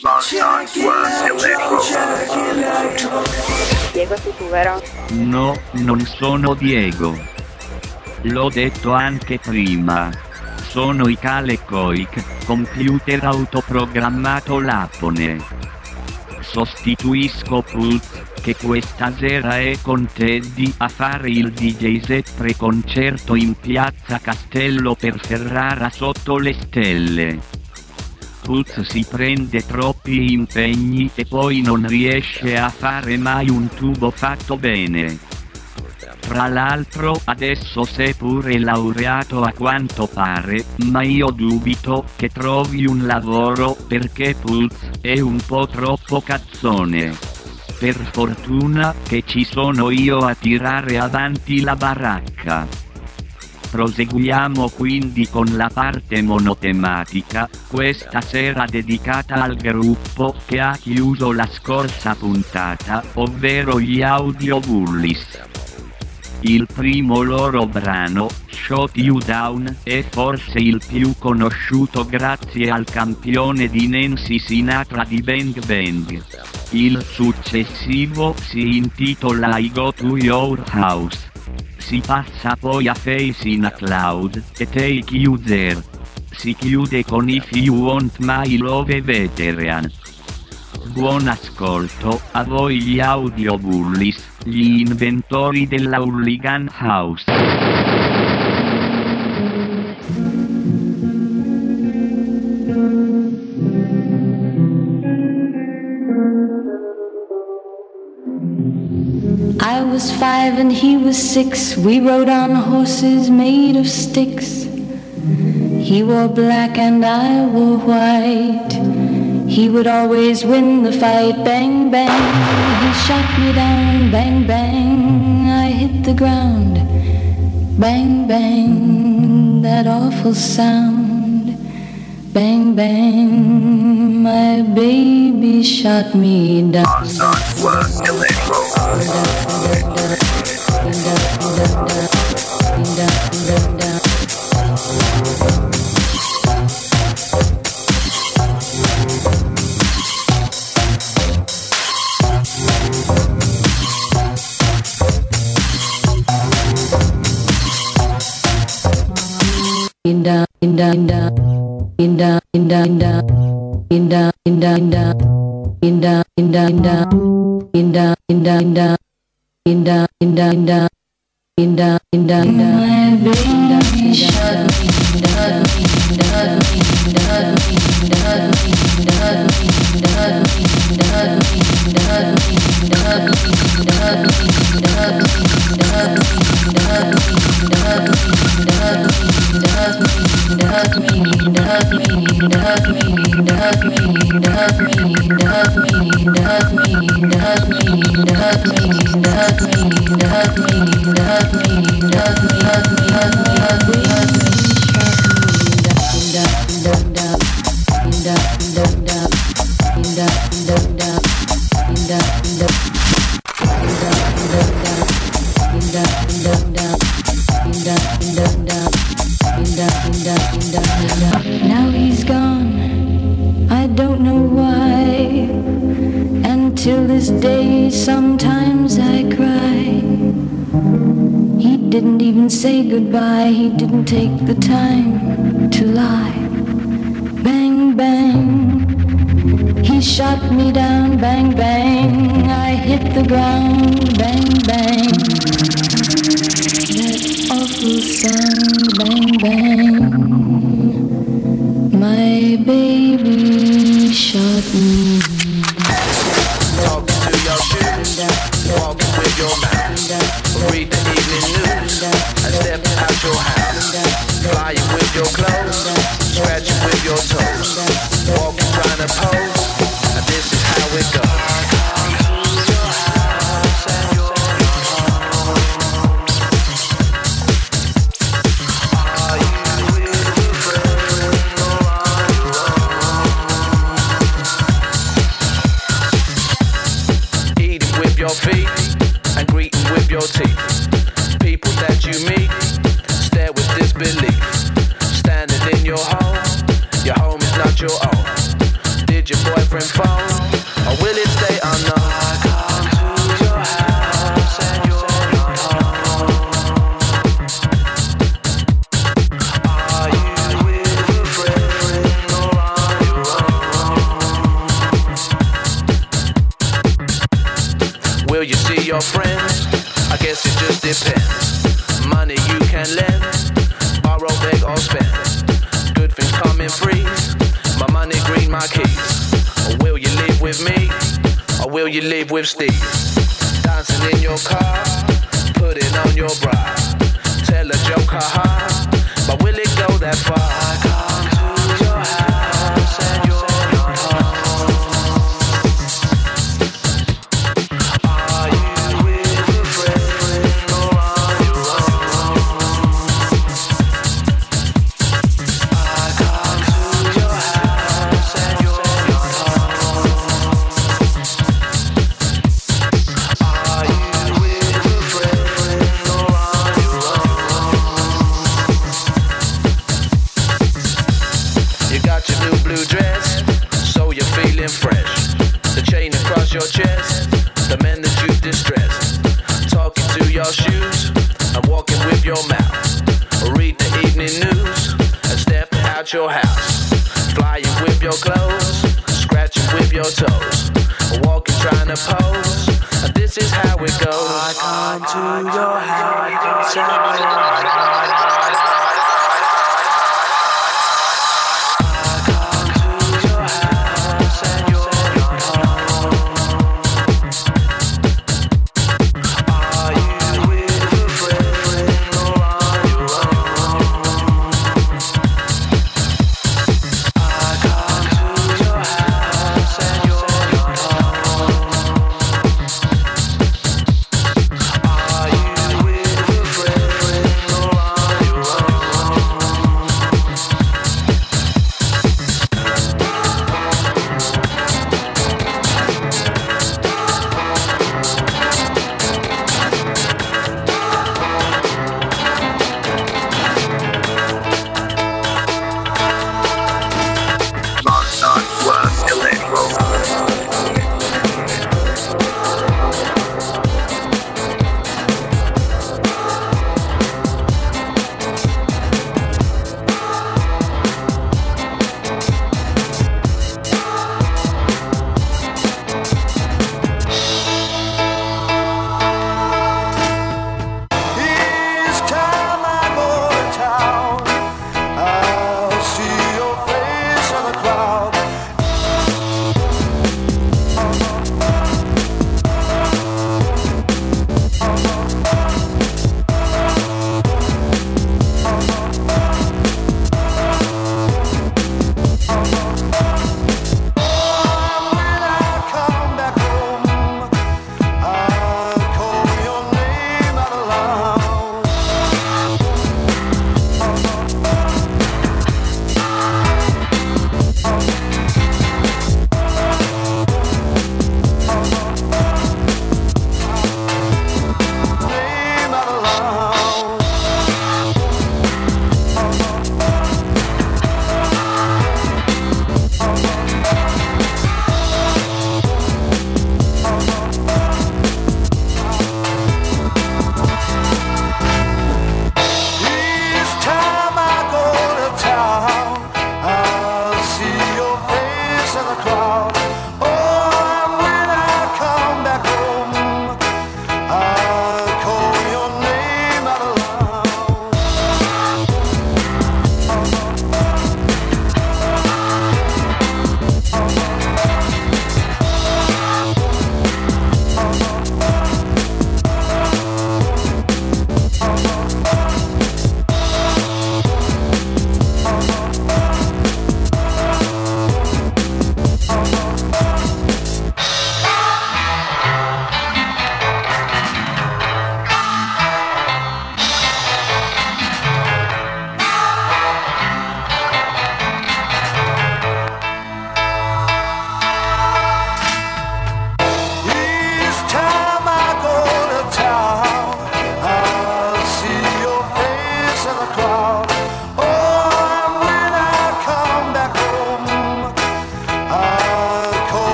Diego, sei tu, vero? No, non sono Diego. L'ho detto anche prima. Sono Ikale Koik, computer autoprogrammato Lapone. Sostituisco Pulz, che questa sera è con Teddy a fare il DJ set pre-concerto in piazza Castello per Ferrara sotto le stelle. Pulz si prende troppi impegni e poi non riesce a fare mai un tubo fatto bene. Tra l'altro adesso sei pure laureato a quanto pare, ma io dubito che trovi un lavoro perché Pulz è un po' troppo cazzone. Per fortuna che ci sono io a tirare avanti la baracca. Proseguiamo quindi con la parte monotematica, questa sera dedicata al gruppo che ha chiuso la scorsa puntata, ovvero gli Audio Bullies. Il primo loro brano, Shut You Down, è forse il più conosciuto grazie al campione di Nancy Sinatra di Bang Bang. Il successivo si intitola I Go To Your House. Si passa poi a Face in a Cloud e Take You There. Si chiude con If You Want My Love Veteran. Buon ascolto a voi gli Audio Bullies, gli inventori della Hooligan House. I was 5 and he was 6. We rode on horses made of sticks. He wore black and I wore white. He would always win the fight. Bang, bang, he shot me down. Bang, bang, I hit the ground. Bang, bang, that awful sound. Bang, bang, my baby shot me down. Now he's gone, I don't know why. And till this day sometimes I cry. He didn't even say goodbye, he didn't take the time to lie. Bang, bang, he shot me down. Bang, bang, I hit the ground. Bang, bang, that awful sound. Bang, bang, my baby shot me. Talking to your shoes, walking with your mouth. Read the evening news, and step out your house. Flying with your clothes, scratching with your toes. Walking trying to pose, and this is how it goes. Your feet and greeting with your teeth. People that you meet stare with disbelief. Standing in your home is not your own. Did your boyfriend phone, or will it stay unknown? I come to your house and you're not home. Are you with a friend or on your own? Will you see your friends? I guess it just depends. Money you can lend, borrow, beg or spend. Good things come in free. My money, green, my keys. Or will you live with me? Or will you live with Steve? Dancing in your car, putting on your bra. Tell a joke, haha, but will it go that far? I come to your house and you're not home. Are you with a friend or on your own? I come to your house and you're not home. Are you with a friend or on your own? You got your new blue dress, so you're feeling fresh. The chain across your chest, the men that you've distressed. Talking to your shoes and walking with your mouth. Read the evening news and step out your house. Flying with your clothes, scratching with your toes. Walking trying to pose, and this is how it goes. I come to your house and friend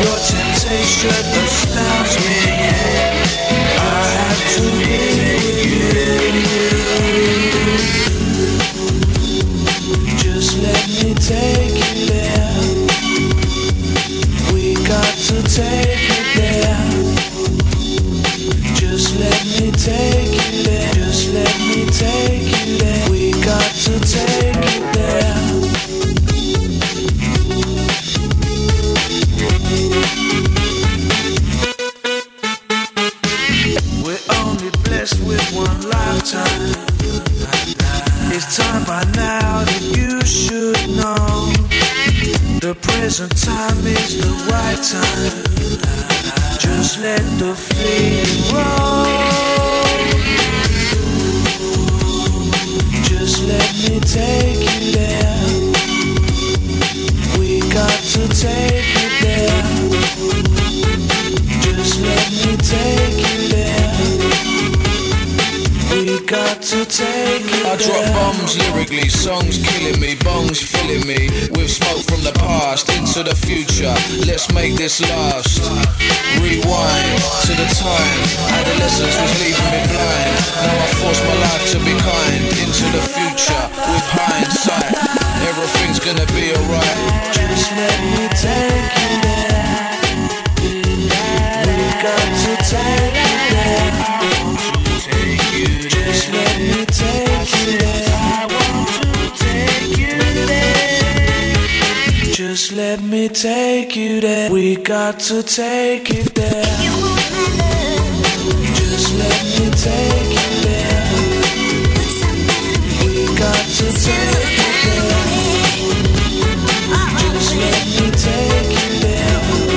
Your temptation astounds me. I have to leave you. Just let me take you there. We got to take it there. Just let me take you there. Just let me take you there. We got to take it there. We're only blessed with one lifetime. It's time by now that you should know. The present time is the right time. Just let the feeling roll. Just let me take you there. We got to take it there. Just let me take you there. We got to take it there. I drop bombs lyrically, songs killing me, bongs filling me with smoke from the past into the future. Let's make this last. Rewind to the time adolescence was leaving me blind. Now I force my life to be kind into the future with hindsight. Everything's gonna be alright. Just let me take you there. We got to take it there. Just let me take you there. I want to take you there. Just let me take you there. We got to take it there. Just let me take you there. We got to take it there. Just let me take you there.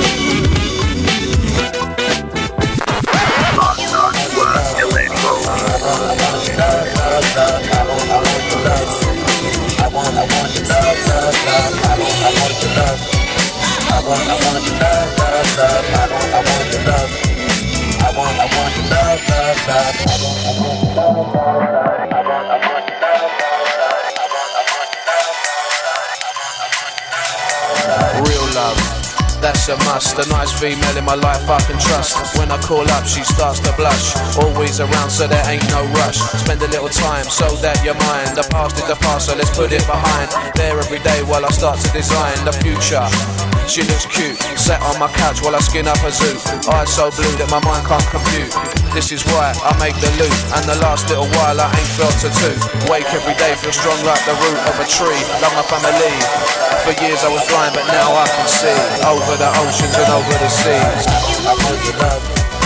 Real love, that's a must. A nice female in my life I can trust. When I call up she starts to blush. Always around so there ain't no rush. Spend a little time so that you're mine. The past is the past so let's put it behind. There every day while I start to design the future. She looks cute, sat on my couch while I skin up a zoo. Eyes so blue that my mind can't compute. This is why I make the loot. And the last little while I ain't felt a toot. Wake every day, feel strong like the root of a tree. Love my family. For years I was blind but now I can see. Over the oceans and over the seas. I want your love.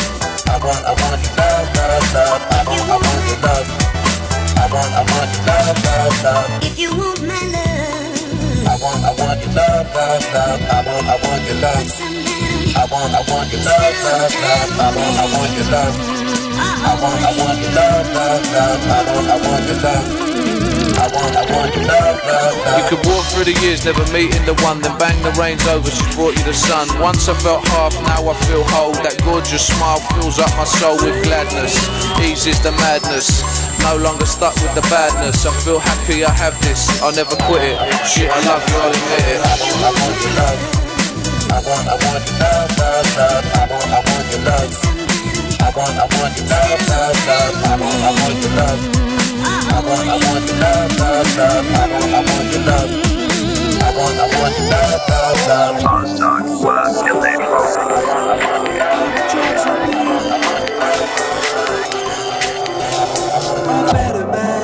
I want your love, love. I want your love. I want your love, love. If you want my love. I want your love, love. I want your love. I want your love, love. I want your love. I want your love, love. I want your love. I want your love, love. You could walk through the years, never meeting the one. Then bang the rains over, she brought you the sun. Once I felt half, now I feel whole. That gorgeous smile fills up my soul with gladness. Eases the madness. No longer stuck with the badness. I feel happy I have this. I'll never quit it. Shit, I love you, I'll admit it. I want your love. I want your love, love. I want your love. I want your love, love. I want your love. I want your love, love. I want your love. I want your love, love. Hard work, electro. Better man.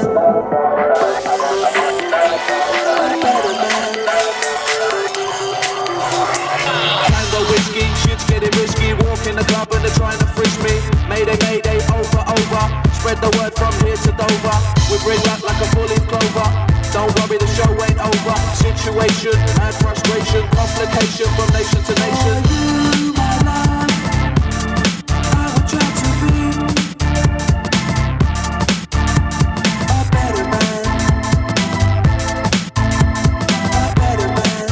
Tango whiskey, shit's getting risky. Walk in the club and they're trying to frisk me. Mayday, mayday, over, over. Spread the word from here to Dover. We bring back like a full-leaf clover. Don't worry, the show ain't over. Situation and frustration, complication from nation to nation. You, my love, I would try to be a better man. A better man.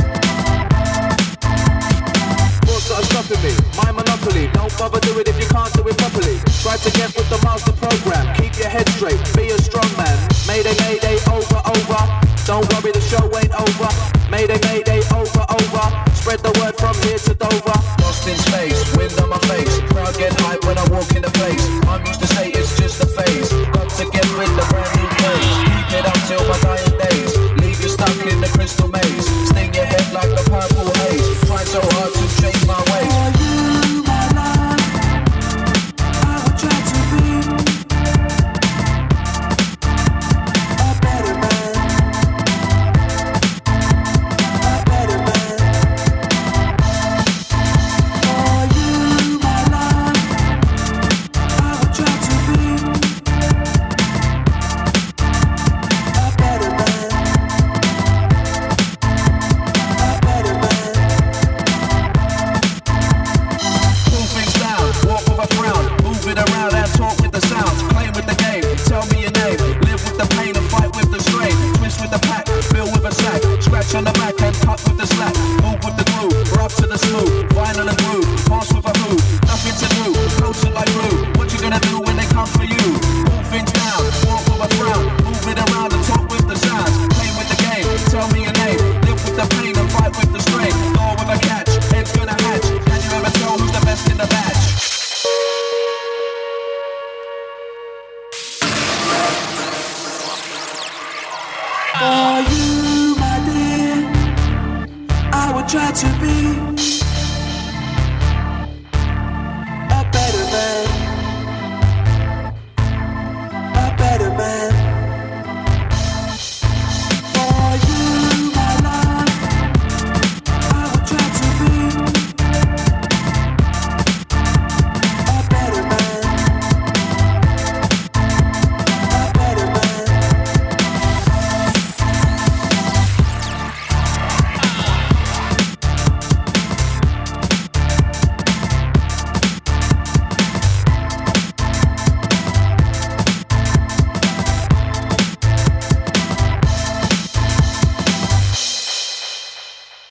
What's got stopping me? My monopoly. Don't bother do it if you can't do it properly. Try to get with the master program. Keep your head straight, be a strong man. Mayday, mayday, over, over. Don't worry, the show ain't over. Mayday, mayday, over, over. Spread the word from from here to Dover. Lost in space, wind on my face. Crowd get hype when I walk in the place. I'm used to say it's just a phase. Got to get with the brand new craze. Keep it up till my dying days. Leave you stuck in the crystal maze. Sting your head like a purple haze. Trying so hard to change my ways. For you, my life, I would try to be a better man. A better man. For you, my life, I would try to be a better man. A better man. Pull things down, walk with a frown, move it around and talk with the sounds. Play with the game, tell me your name. Live with the pain and fight with the strain. Twist with the pack, fill with a sack. Scratch on the back and cut with the slack. Move with the groove, rough to the smooth. Vinyl and groove, pass with a move. Nothing to do, closer like glue. What you gonna do when they come for you? Pull things down, walk with a frown, move it around and talk with the sounds. Play with the game, tell me your name. Live with the pain and fight with the strain. Door with a catch, head's gonna hatch. Can you ever tell who's the best in the batch? For you, my dear, I would try to be